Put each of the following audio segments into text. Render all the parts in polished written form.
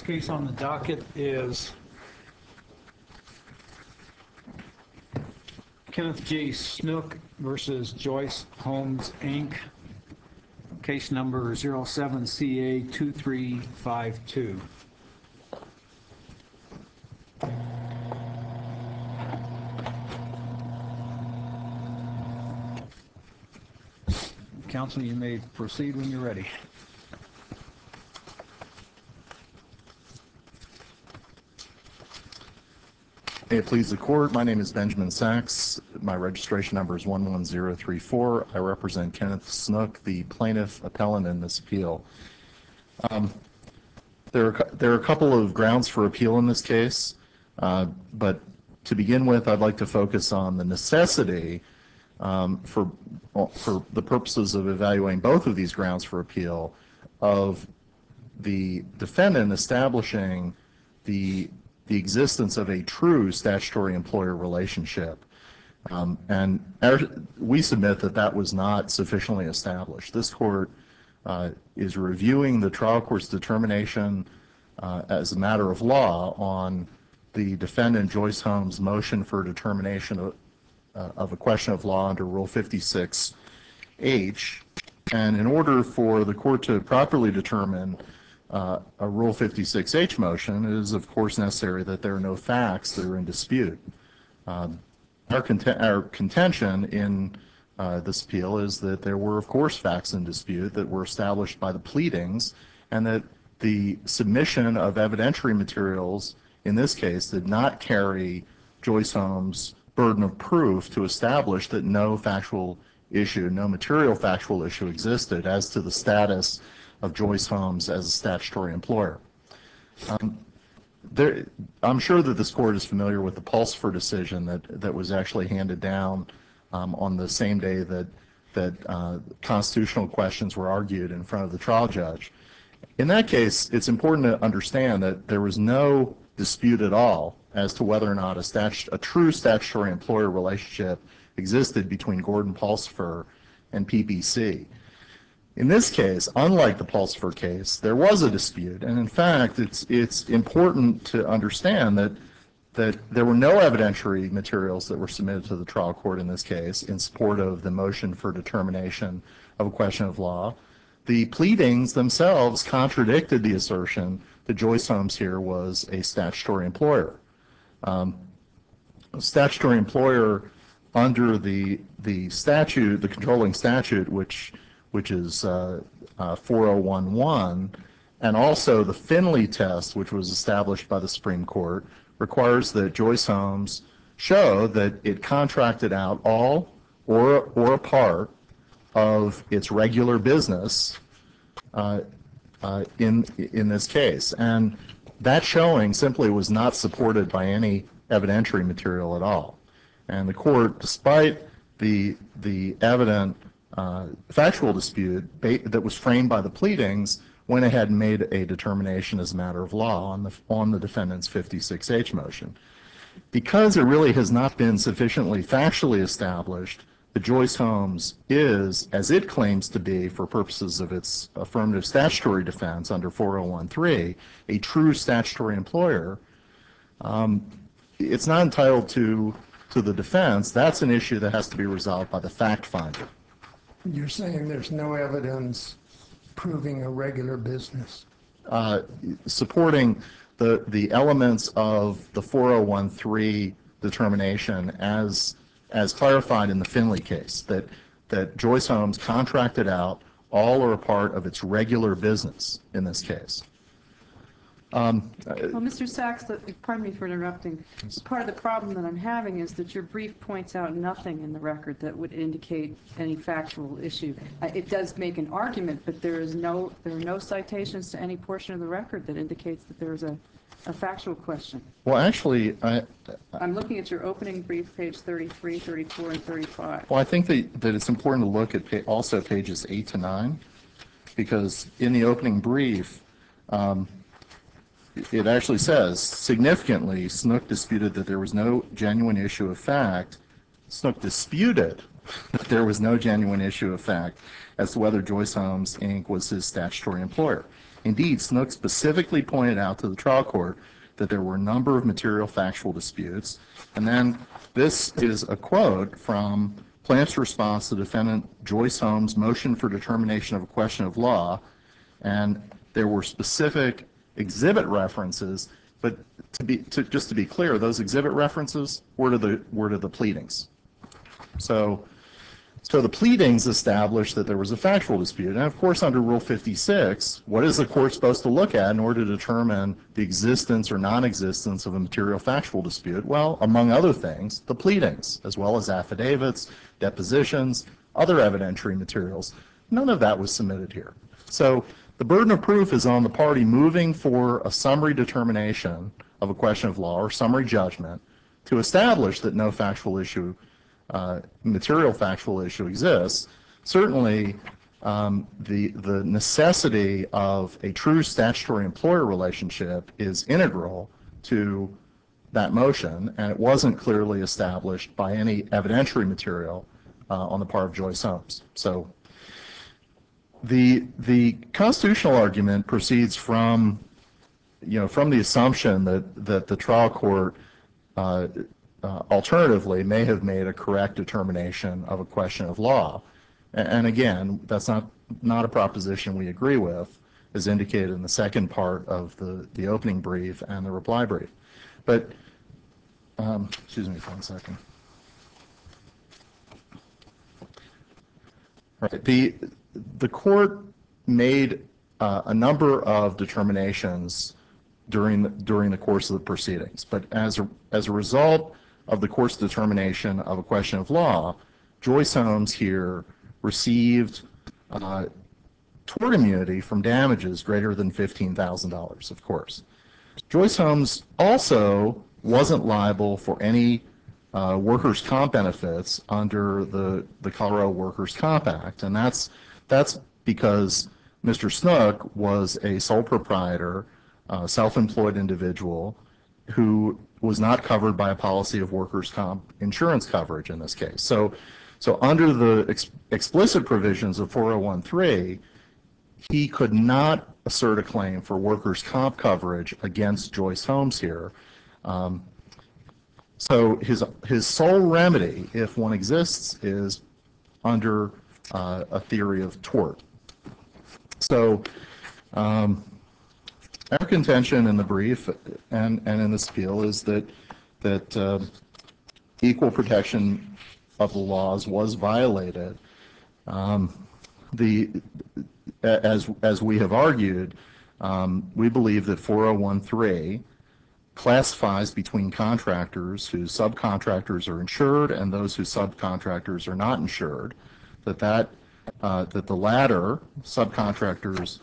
Case on the docket is Kenneth J. Snook versus Joyce Homes, Inc., case number 07CA2352. Counsel, you may proceed when you're ready. May it please the court, my name is Benjamin Sachs. My registration number is 11034. I represent Kenneth Snook, the plaintiff appellant in this appeal. There are a couple of grounds for appeal in this case, but to begin with, I'd like to focus on the necessity for the purposes of evaluating both of these grounds for appeal of the defendant establishing the existence of a true statutory employer relationship. We submit that that was not sufficiently established. This court is reviewing the trial court's determination as a matter of law on the defendant Joyce Homes' motion for determination of a question of law under Rule 56H. And in order for the court to properly determine a Rule 56H motion, it is of course necessary that there are no facts that are in dispute. Our contention in this appeal is that there were of course facts in dispute that were established by the pleadings, and that the submission of evidentiary materials in this case did not carry Joyce Homes' burden of proof to establish that no factual issue, no material factual issue existed as to the status of Joyce Homes as a statutory employer. I'm sure that this court is familiar with the Pulsifer decision that was actually handed down on the same day that constitutional questions were argued in front of the trial judge. In that case, it's important to understand that there was no dispute at all as to whether or not a true statutory employer relationship existed between Gordon Pulsifer and PPC. In this case, unlike the Pulsifer case, there was a dispute, and in fact, it's important to understand that there were no evidentiary materials that were submitted to the trial court in this case in support of the motion for determination of a question of law. The pleadings themselves contradicted the assertion that Joyce Homes here was a statutory employer. A statutory employer under the statute, the controlling statute, which is 4011, and also the Finley test, which was established by the Supreme Court, requires that Joyce Homes show that it contracted out all or a part of its regular business in this case. And that showing simply was not supported by any evidentiary material at all. And the court, despite the evident factual dispute that was framed by the pleadings, went ahead and made a determination as a matter of law on the defendant's 56H motion. Because it really has not been sufficiently factually established that Joyce Homes is, as it claims to be for purposes of its affirmative statutory defense under 4013, a true statutory employer, it's not entitled to the defense. That's an issue that has to be resolved by the fact finder. You're saying there's no evidence proving a regular business? Supporting the elements of the 4013 determination as clarified in the Finley case, that Joyce Homes contracted out all or a part of its regular business in this case. Well, Mr. Sachs, pardon me for interrupting. Part of the problem that I'm having is that your brief points out nothing in the record that would indicate any factual issue. It does make an argument, but there are no citations to any portion of the record that indicates that there is a factual question. Well, actually, I'm looking at your opening brief, page 33, 34, and 35. Well, I think that it's important to look at also pages 8 to 9, because in the opening brief, it actually says, significantly, Snook disputed that there was no genuine issue of fact. Snook disputed that there was no genuine issue of fact as to whether Joyce Homes, Inc. was his statutory employer. Indeed, Snook specifically pointed out to the trial court that there were a number of material factual disputes. And then this is a quote from plaintiff's response to defendant Joyce Holmes' motion for determination of a question of law. And there were specific exhibit references, but just to be clear, those exhibit references were to the pleadings. So the pleadings established that there was a factual dispute. And of course, under Rule 56, what is the court supposed to look at in order to determine the existence or non-existence of a material factual dispute? Well, among other things, the pleadings, as well as affidavits, depositions, other evidentiary materials. None of that was submitted here. So the burden of proof is on the party moving for a summary determination of a question of law or summary judgment to establish that no factual issue, material factual issue exists. Certainly, the necessity of a true statutory employer relationship is integral to that motion, and it wasn't clearly established by any evidentiary material on the part of Joyce Holmes. So the constitutional argument proceeds from the assumption that the trial court alternatively may have made a correct determination of a question of law. And again, that's not a proposition we agree with, as indicated in the second part of the opening brief and the reply brief. But, excuse me for 1 second. All right, the court made a number of determinations during the course of the proceedings, but as a result of the court's determination of a question of law, Joyce Holmes here received tort immunity from damages greater than $15,000, of course. Joyce Holmes also wasn't liable for any workers' comp benefits under the Colorado Workers' Comp Act, and that's because Mr. Snook was a sole proprietor, self-employed individual who was not covered by a policy of workers' comp insurance coverage in this case. So under the explicit provisions of 401(3), he could not assert a claim for workers' comp coverage against Joyce Holmes here. So his sole remedy, if one exists, is under a theory of tort. So our contention in the brief and in this appeal is that equal protection of the laws was violated. As we have argued, we believe that 401(3) classifies between contractors whose subcontractors are insured and those whose subcontractors are not insured, that the latter, contractors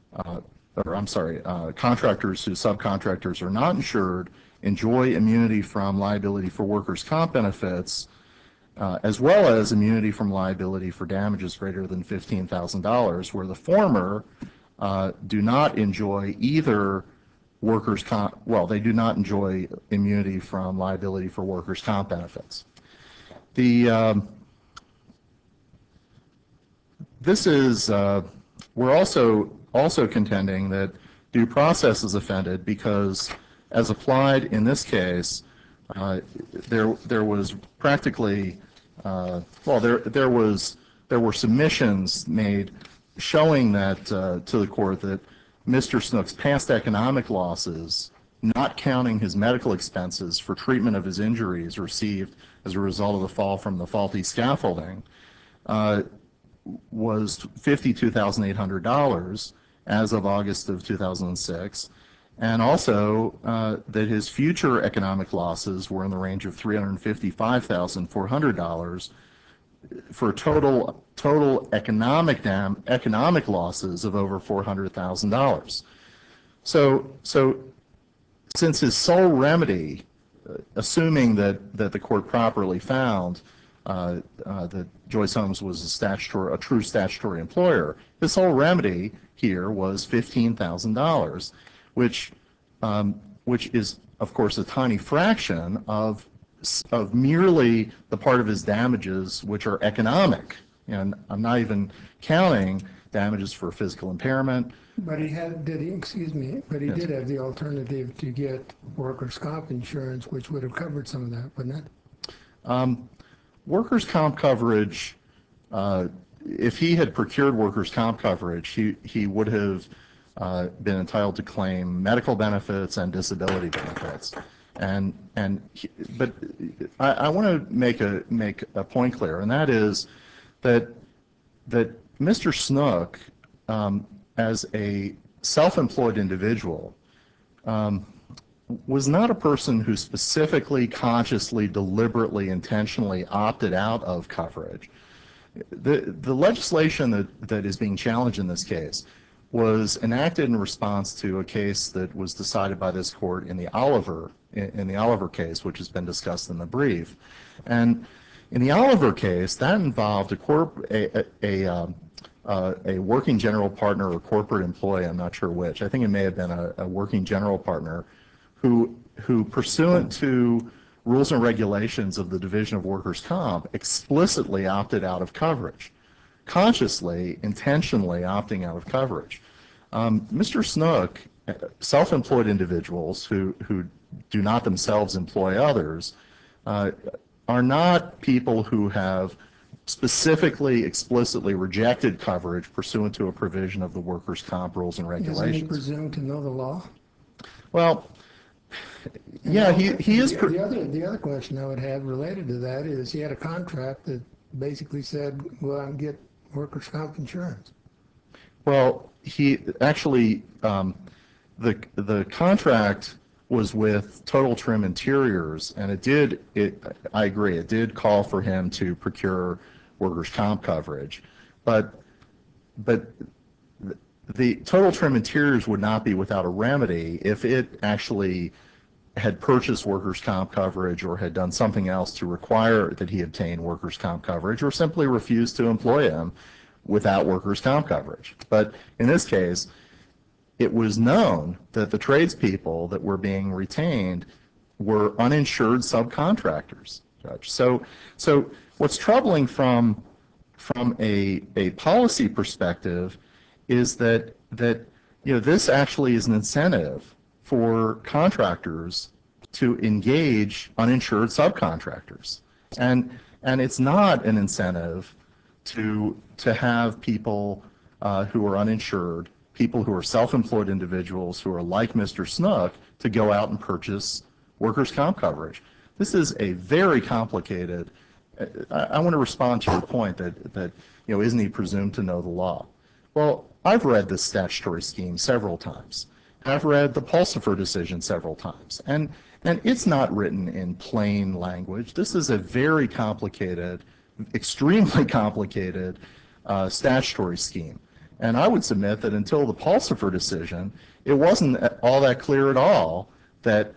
whose subcontractors are not insured enjoy immunity from liability for workers' comp benefits, as well as immunity from liability for damages greater than $15,000, where the former do not enjoy either workers' comp, well, they do not enjoy immunity from liability for workers' comp benefits. We're also contending that due process is offended because, as applied in this case, there was practically, there were submissions made showing that to the court that Mr. Snook's past economic losses, not counting his medical expenses for treatment of his injuries received as a result of the fall from the faulty scaffolding, was $52,800 as of August of 2006, and also that his future economic losses were in the range of $355,400 for total economic losses of over $400,000. So since his sole remedy, assuming that the court properly found that Joyce Holmes was a true statutory employer, his sole remedy here was $15,000, which is, of course, a tiny fraction of merely the part of his damages which are economic And I'm not even counting damages for physical impairment. But he had, did he, excuse me, but he Yes. did have the alternative to get workers' comp insurance, which would have covered some of that, wouldn't it? Workers' comp coverage, if he had procured workers' comp coverage, he would have been entitled to claim medical benefits and disability benefits. But I want to make a point clear, and that is that Mr. Snook, as a self-employed individual, was not a person who specifically, consciously, deliberately, intentionally opted out of coverage. The legislation that is being challenged in this case was enacted in response to a case that was decided by this court in the Oliver case, which has been discussed in the brief. And in the Oliver case, that involved a working general partner or corporate employee, I'm not sure which. I think it may have been a working general partner who pursuant to rules and regulations of the Division of Workers' Comp, explicitly opted out of coverage, consciously, intentionally opting out of coverage. Mr. Snook, self-employed individuals who do not themselves employ others, are not people who have specifically, explicitly rejected coverage pursuant to a provision of the Workers' Comp rules and regulations. Isn't he presumed to know the law? Well, yeah, he is. The other question I would have related to that is he had a contract that basically said, go out and get workers' comp insurance. Well, he actually, the contract was with Total Trim Interiors, and I agree, it did call for him to procure workers' comp coverage, but the Total Trim Interiors would not be without a remedy if it actually had purchased workers' comp coverage or had done something else to require that he obtain workers' comp coverage, or simply refused to employ him without workers' comp coverage. But in this case, it was known that the tradespeople that were being retained were uninsured subcontractors, Judge. So what's troubling from a policy perspective is that this actually is an incentive for contractors to engage uninsured subcontractors, and it's not an incentive to have people who are uninsured, people who are self-employed individuals who are like Mr. Snook, to go out and purchase workers' comp coverage. This is a very complicated. I want to respond to your point that isn't he presumed to know the law? Well, I've read this statutory scheme several times. I've read the Pulsifer decision several times, and it's not written in plain language. This is a very complicated, extremely complicated statutory scheme. And I would submit that until the Pulsifer decision, it wasn't all that clear at all that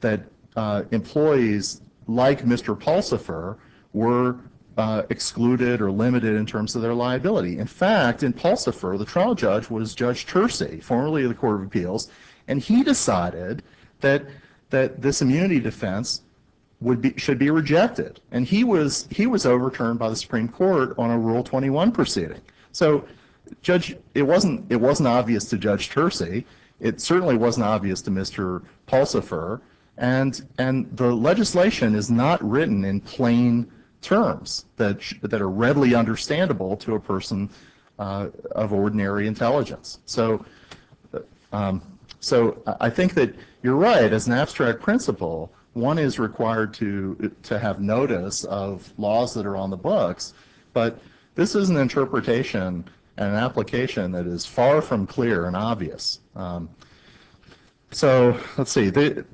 employees like Mr. Pulsifer were excluded or limited in terms of their liability. In fact, in Pulsifer, the trial judge was Judge Tercey, formerly of the Court of Appeals, and he decided that this immunity defense should be rejected. And he was overturned by the Supreme Court on a Rule 21 proceeding. So, Judge, it wasn't obvious to Judge Tercey. It certainly wasn't obvious to Mr. Pulsifer. And the legislation is not written in plain terms that are readily understandable to a person of ordinary intelligence. So I think that you're right. As an abstract principle, one is required to have notice of laws that are on the books, but this is an interpretation and an application that is far from clear and obvious. So let's see.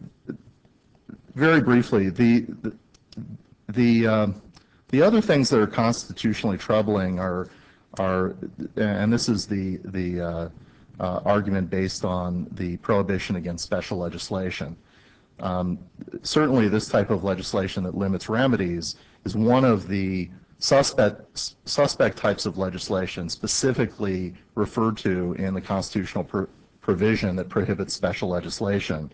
Very briefly, the other things that are constitutionally troubling are and this is the argument based on the prohibition against special legislation. Certainly, this type of legislation that limits remedies is one of the suspect types of legislation specifically referred to in the constitutional provision that prohibits special legislation.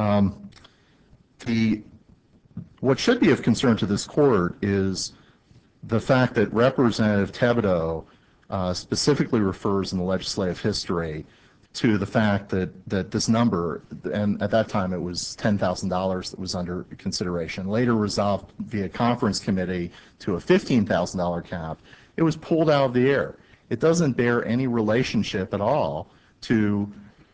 What should be of concern to this court is the fact that Representative Thibodeau specifically refers in the legislative history to the fact that this number, and at that time it was $10,000 that was under consideration, later resolved via conference committee to a $15,000 cap, it was pulled out of the air. It doesn't bear any relationship at all to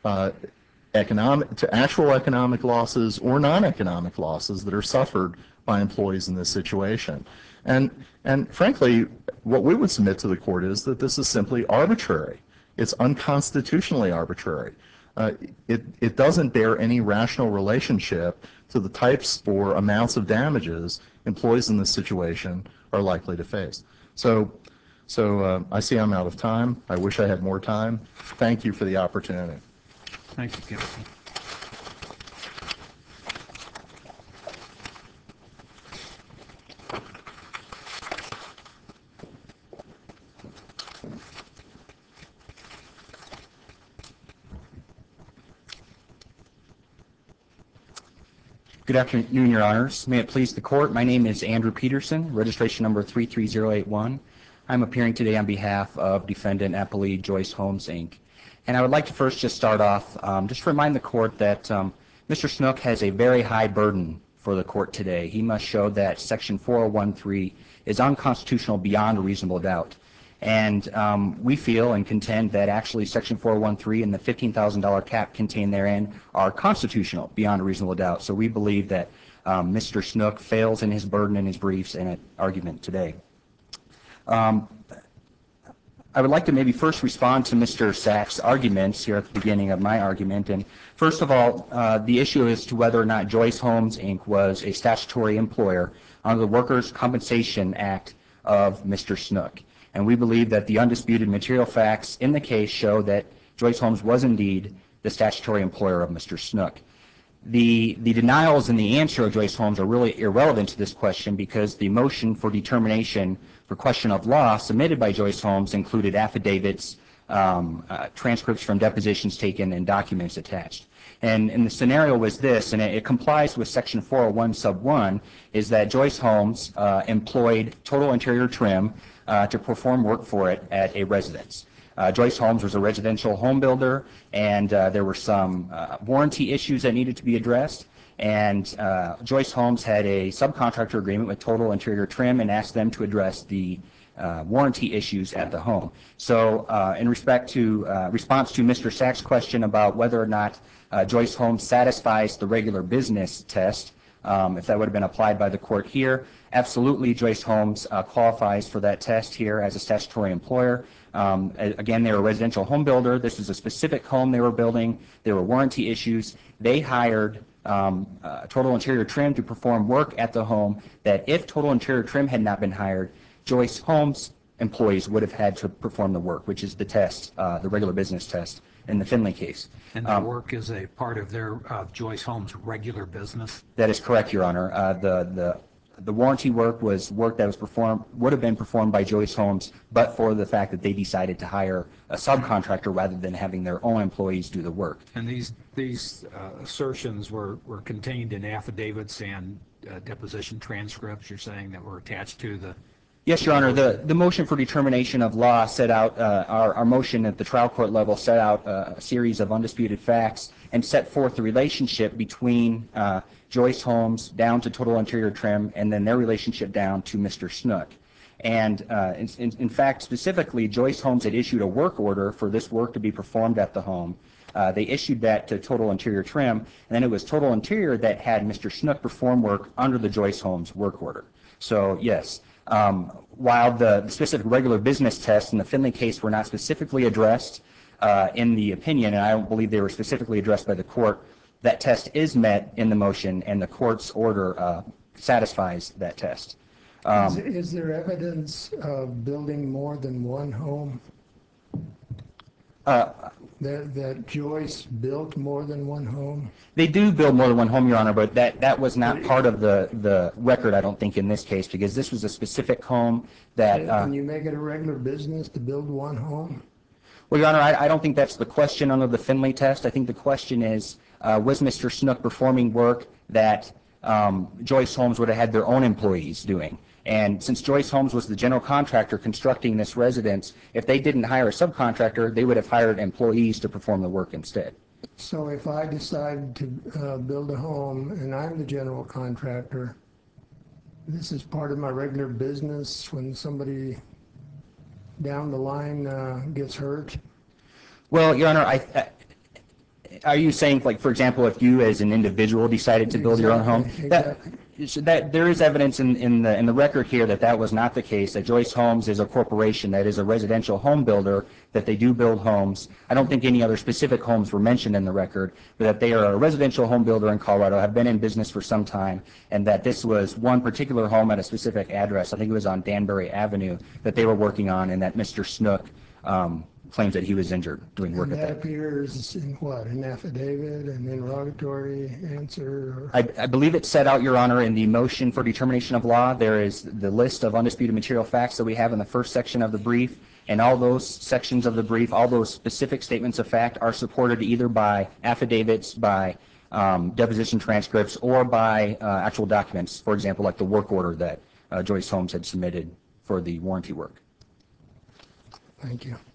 actual economic losses or non-economic losses that are suffered by employees in this situation. And frankly, what we would submit to the court is that this is simply arbitrary. It's unconstitutionally arbitrary. It doesn't bear any rational relationship to the types or amounts of damages employees in this situation are likely to face. So I see I'm out of time. I wish I had more time. Thank you for the opportunity. Thank you, counsel. Good afternoon, Your Honors. May it please the Court, my name is Andrew Peterson, registration number 33081. I'm appearing today on behalf of Defendant Appellee Joyce Homes, Inc. And I would like to first just start off, just remind the Court that Mr. Snook has a very high burden for the Court today. He must show that Section 4013 is unconstitutional beyond a reasonable doubt. And we feel and contend that actually Section 4013 and the $15,000 cap contained therein are constitutional beyond a reasonable doubt. So we believe that Mr. Snook fails in his burden in his briefs and argument today. I would like to maybe first respond to Mr. Sachs' arguments here at the beginning of my argument. And first of all, the issue as to whether or not Joyce Homes, Inc. was a statutory employer under the Workers' Compensation Act of Mr. Snook. And we believe that the undisputed material facts in the case show that Joyce Homes was indeed the statutory employer of Mr. Snook. The denials in the answer of Joyce Homes are really irrelevant to this question because the motion for determination for question of law submitted by Joyce Homes included affidavits, transcripts from depositions taken, and documents attached. And the scenario was this, and it complies with Section 401 sub 1, is that Joyce Homes employed Total Interior Trim to perform work for it at a residence. Joyce Homes was a residential home builder, and there were some warranty issues that needed to be addressed. And Joyce Homes had a subcontractor agreement with Total Interior Trim and asked them to address the warranty issues at the home. So in response to Mr. Sachs' question about whether or not Joyce Homes satisfies the regular business test, if that would have been applied by the court here, absolutely Joyce Homes qualifies for that test here as a statutory employer. Again, they were a residential home builder. This is a specific home they were building. There were warranty issues. They hired Total Interior Trim to perform work at the home that if Total Interior Trim had not been hired, Joyce Homes employees would have had to perform the work, which is the test, the regular business test in the Finley case. And the work is a part of their Joyce Homes' regular business? That is correct, Your Honor. The warranty work was work that would have been performed by Joyce Homes, but for the fact that they decided to hire a subcontractor rather than having their own employees do the work. And these assertions were contained in affidavits and deposition transcripts, you're saying, that were attached to the... Yes, Your Honor. The motion for determination of law set out, our motion at the trial court level set out a series of undisputed facts and set forth the relationship between Joyce Homes down to Total Interior Trim and then their relationship down to Mr. Snook. And in fact, specifically, Joyce Homes had issued a work order for this work to be performed at the home. They issued that to Total Interior Trim, and then it was Total Interior that had Mr. Snook perform work under the Joyce Homes work order. So, yes. While the specific regular business tests in the Finley case were not specifically addressed in the opinion, and I don't believe they were specifically addressed by the court, that test is met in the motion, and the court's order satisfies that test. Is there evidence of building more than one home? That Joyce built more than one home? They do build more than one home, Your Honor, but that was not part of the record, I don't think, in this case, because this was a specific home that... Can you make it a regular business to build one home? Well, Your Honor, I don't think that's the question under the Finley test. I think the question is, was Mr. Snook performing work that Joyce Homes would have had their own employees doing? And since Joyce Homes was the general contractor constructing this residence, if they didn't hire a subcontractor, they would have hired employees to perform the work instead. So if I decide to build a home and I'm the general contractor, this is part of my regular business when somebody down the line gets hurt? Well, Your Honor, are you saying, like, for example, if you as an individual decided to build your own home? Exactly. That there is evidence in the record here that that was not the case, that Joyce Homes is a corporation that is a residential home builder, that they do build homes. I don't think any other specific homes were mentioned in the record, but that they are a residential home builder in Colorado, have been in business for some time, and that this was one particular home at a specific address, I think it was on Danbury Avenue, that they were working on, and that Mr. Snook claims that he was injured doing work And at that that. appears in what, an affidavit, an interrogatory answer? I believe it's set out, Your Honor, in the motion for determination of law. There is the list of undisputed material facts that we have in the first section of the brief, and all those sections of the brief, all those specific statements of fact are supported either by affidavits, by deposition transcripts, or by actual documents, for example, like the work order that Joyce Homes had submitted for the warranty work. Thank you.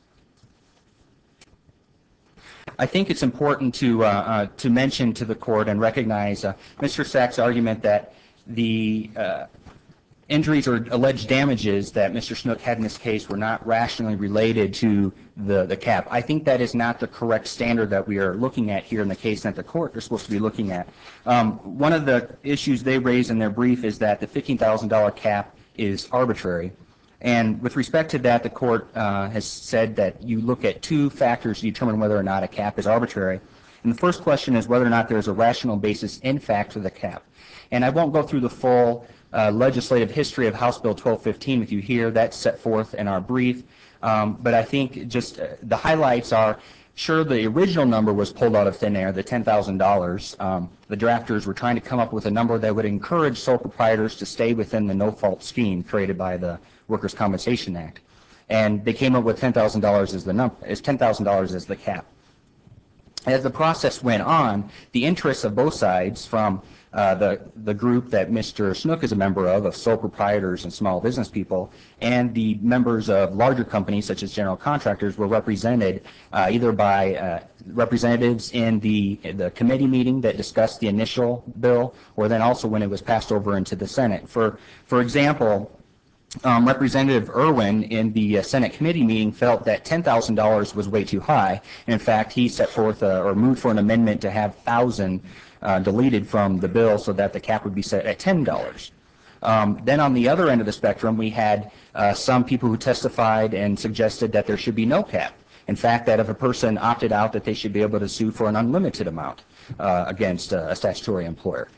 I think it's important to mention to the court and recognize Mr. Sachs' argument that the injuries or alleged damages that Mr. Snook had in this case were not rationally related to the cap. I think that is not the correct standard that we are looking at here in the case that the court is supposed to be looking at. One of the issues they raise in their brief is that the $15,000 cap is arbitrary. And with respect to that, the court has said that you look at two factors to determine whether or not a cap is arbitrary. And the first question is whether or not there is a rational basis in fact for the cap. And I won't go through the full legislative history of House Bill 1215 with you here. That's set forth in our brief. But I think just the highlights are, sure, the original number was pulled out of thin air, the $10,000. The drafters were trying to come up with a number that would encourage sole proprietors to stay within the no-fault scheme created by the Workers' Compensation Act. And they came up with $10,000 as the number, as $10,000 as the cap. As the process went on, the interests of both sides, from the group that Mr. Snook is a member of sole proprietors and small business people, and the members of larger companies such as general contractors, were represented either by representatives in the committee meeting that discussed the initial bill, or then also when it was passed over into the Senate. For example, Representative Irwin in the Senate committee meeting felt that $10,000 was way too high. And in fact, he set forth or moved for an amendment to have 1,000 deleted from the bill so that the cap would be set at $10. Then on the other end of the spectrum, we had some people who testified and suggested that there should be no cap. In fact, that if a person opted out, that they should be able to sue for an unlimited amount against a statutory employer.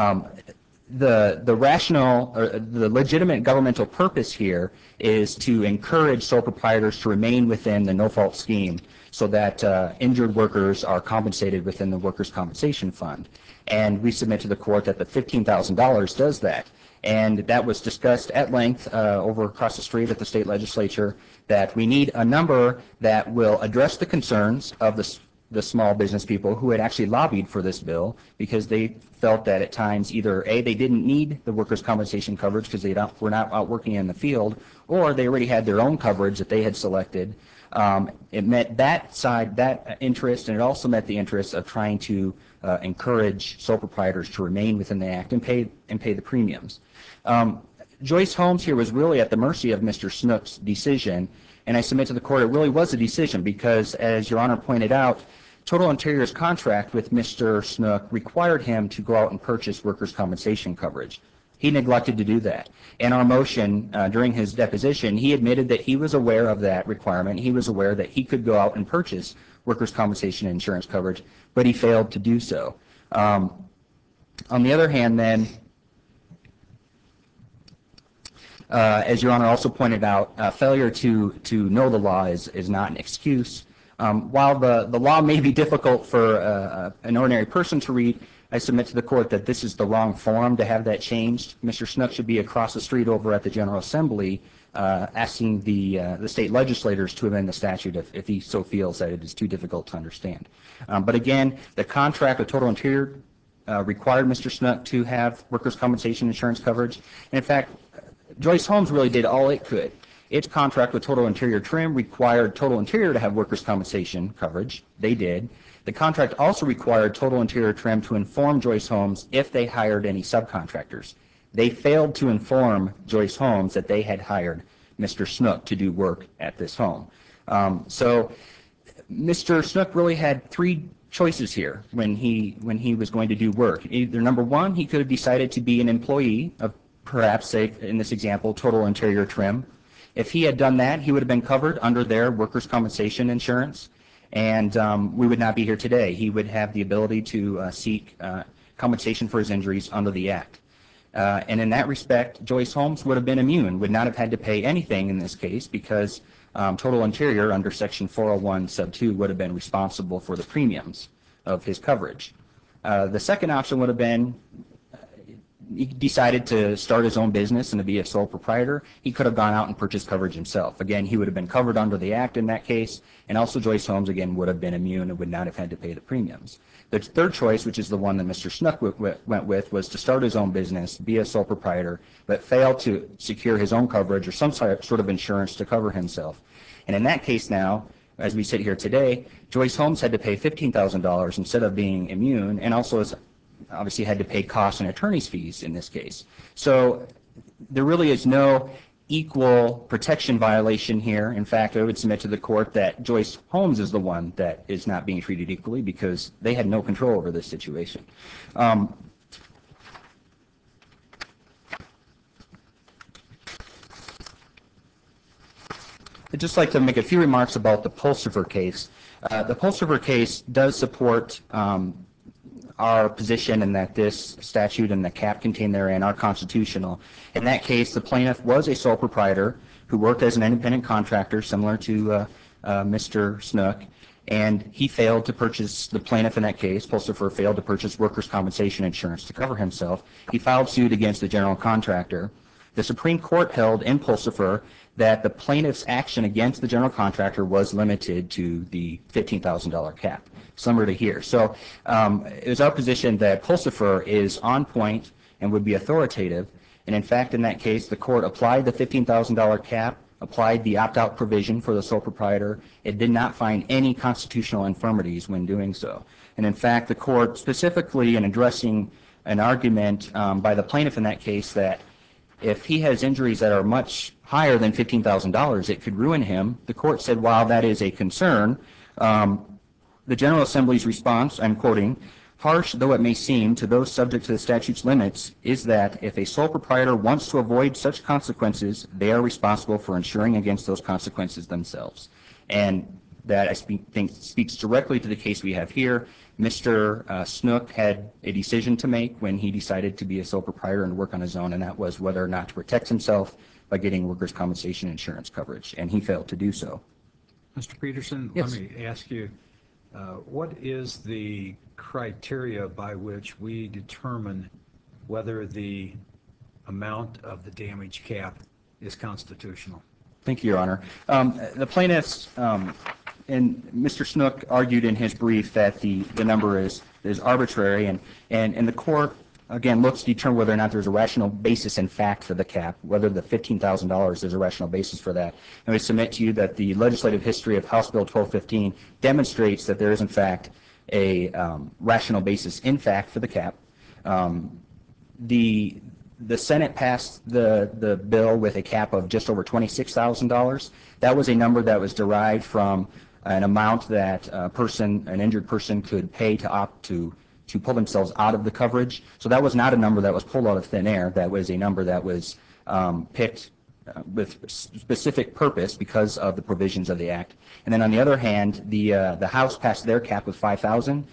The rational, or the legitimate governmental purpose here is to encourage sole proprietors to remain within the no-fault scheme so that injured workers are compensated within the Workers' Compensation Fund. And we submit to the court that the $15,000 does that. And that was discussed at length over across the street at the state legislature, that we need a number that will address the concerns of the small business people who had actually lobbied for this bill, because they felt that at times either A, they didn't need the workers' compensation coverage because they were not out working in the field, or they already had their own coverage that they had selected. It met that side, that interest, and it also met the interest of trying to encourage sole proprietors to remain within the act and pay the premiums. Joyce Homes here was really at the mercy of Mr. Snook's decision, and I submit to the court it really was a decision because, as Your Honor pointed out, Total Interior's contract with Mr. Snook required him to go out and purchase workers' compensation coverage. He neglected to do that. In our motion during his deposition, he admitted that he was aware of that requirement. He was aware that he could go out and purchase workers' compensation insurance coverage, but he failed to do so. On the other hand, then, as Your Honor also pointed out, failure to know the law is not an excuse. While the law may be difficult for an ordinary person to read, I submit to the court that this is the wrong forum to have that changed. Mr. Snook should be across the street over at the General Assembly asking the state legislators to amend the statute if he so feels that it is too difficult to understand. But again, the contract with Total Interior required Mr. Snook to have workers' compensation insurance coverage. And in fact, Joyce Homes really did all it could. Its contract with Total Interior Trim required Total Interior to have workers' compensation coverage. They did. The contract also required Total Interior Trim to inform Joyce Homes if they hired any subcontractors. They failed to inform Joyce Homes that they had hired Mr. Snook to do work at this home. So Mr. Snook really had three choices here when he was going to do work. Either number one, he could have decided to be an employee of perhaps, say in this example, Total Interior Trim. If he had done that, he would have been covered under their workers' compensation insurance, and we would not be here today. He would have the ability to seek compensation for his injuries under the Act. And in that respect, Joyce Homes would have been immune, would not have had to pay anything in this case because Total Interior under Section 401 sub 2 would have been responsible for the premiums of his coverage. The second option would have been he decided to start his own business and to be a sole proprietor. He could have gone out and purchased coverage himself. Again, he would have been covered under the Act in that case, and also Joyce Homes, again, would have been immune and would not have had to pay the premiums. The third choice, which is the one that Mr. Snook went with, was to start his own business, be a sole proprietor, but fail to secure his own coverage or some sort of insurance to cover himself. And in that case now, as we sit here today, Joyce Homes had to pay $15,000 instead of being immune, and also obviously had to pay costs and attorney's fees in this case. So there really is no equal protection violation here. In fact, I would submit to the court that Joyce Homes is the one that is not being treated equally because they had no control over this situation. I'd just like to make a few remarks about the Pulsifer case. The Pulsifer case does support our position in that this statute and the cap contained therein are constitutional. In that case, the plaintiff was a sole proprietor who worked as an independent contractor similar to Mr. Snook, and he failed to purchase, the plaintiff in that case, Pulsifer, failed to purchase workers' compensation insurance to cover himself. He filed suit against the general contractor. The Supreme Court held in Pulsifer that the plaintiff's action against the general contractor was limited to the $15,000 cap, similar to here. So it was our position that Pulsifer is on point and would be authoritative. And in fact, in that case, the court applied the $15,000 cap, applied the opt-out provision for the sole proprietor. It did not find any constitutional infirmities when doing so. And in fact, the court specifically in addressing an argument by the plaintiff in that case that if he has injuries that are much higher than $15,000, it could ruin him. The court said, while that is a concern, the General Assembly's response, I'm quoting, harsh though it may seem to those subject to the statute's limits, is that if a sole proprietor wants to avoid such consequences, they are responsible for insuring against those consequences themselves. And that I think speaks directly to the case we have here. Mr. Snook had a decision to make when he decided to be a sole proprietor and work on his own, and that was whether or not to protect himself by getting workers' compensation insurance coverage, and he failed to do so. Mr. Peterson, Yes. Let me ask you, what is the criteria by which we determine whether the amount of the damage cap is constitutional? Thank you, Your Honor. The plaintiffs and Mr. Snook argued in his brief that the number is arbitrary, and the court, again, looks to determine whether or not there's a rational basis in fact for the cap, whether the $15,000 is a rational basis for that. And we submit to you that the legislative history of House Bill 1215 demonstrates that there is, in fact, a rational basis in fact for the cap. The Senate passed the bill with a cap of just over $26,000. That was a number that was derived from an amount that an injured person could pay to opt to pull themselves out of the coverage. So that was not a number that was pulled out of thin air. That was a number that was picked with specific purpose because of the provisions of the Act. And then on the other hand, the House passed their cap of $5,000.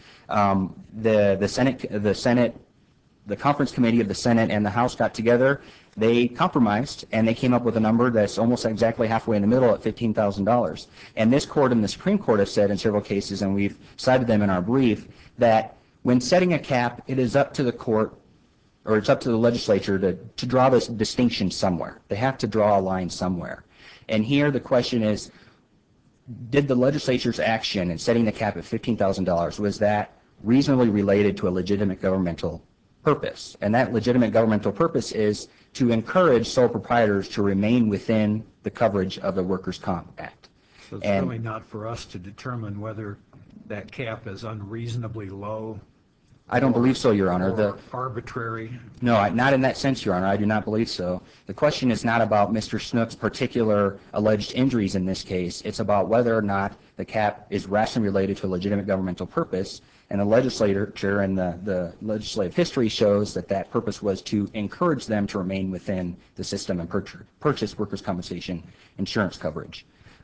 The conference committee of the Senate and the House got together, they compromised, and they came up with a number that's almost exactly halfway in the middle at $15,000. And this court and the Supreme Court have said in several cases, and we've cited them in our brief, that when setting a cap, it is up to the court, or it's up to the legislature to draw this distinction somewhere. They have to draw a line somewhere. And here the question is, did the legislature's action in setting the cap at $15,000, was that reasonably related to a legitimate governmental purpose, and that legitimate governmental purpose is to encourage sole proprietors to remain within the coverage of the Workers' Comp Act. So it's And- really not for us to determine whether that cap is unreasonably low. I don't believe so, Your Honor. Or arbitrary. No, not in that sense, Your Honor. I do not believe so. The question is not about Mr. Snook's particular alleged injuries in this case. It's about whether or not the cap is rationally related to a legitimate governmental purpose. And the legislature and the legislative history shows that that purpose was to encourage them to remain within the system and purchase workers' compensation insurance coverage.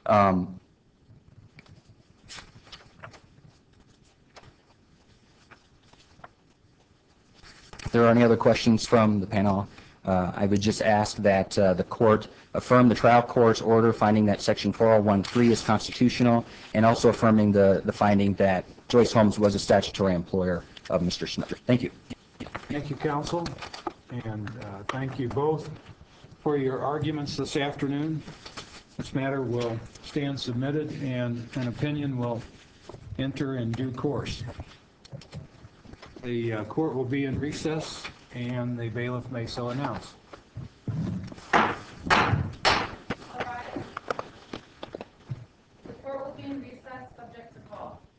If there are any other questions from the panel, I would just ask that the court affirm the trial court's order finding that Section 4013 is constitutional, and also affirming the finding that Joyce Holmes was a statutory employer of Mr. Snook. Thank you. Thank you, counsel, and thank you both for your arguments this afternoon. This matter will stand submitted, and an opinion will enter in due course. The court will be in recess, and the bailiff may so announce. The court will be in recess, subject to call.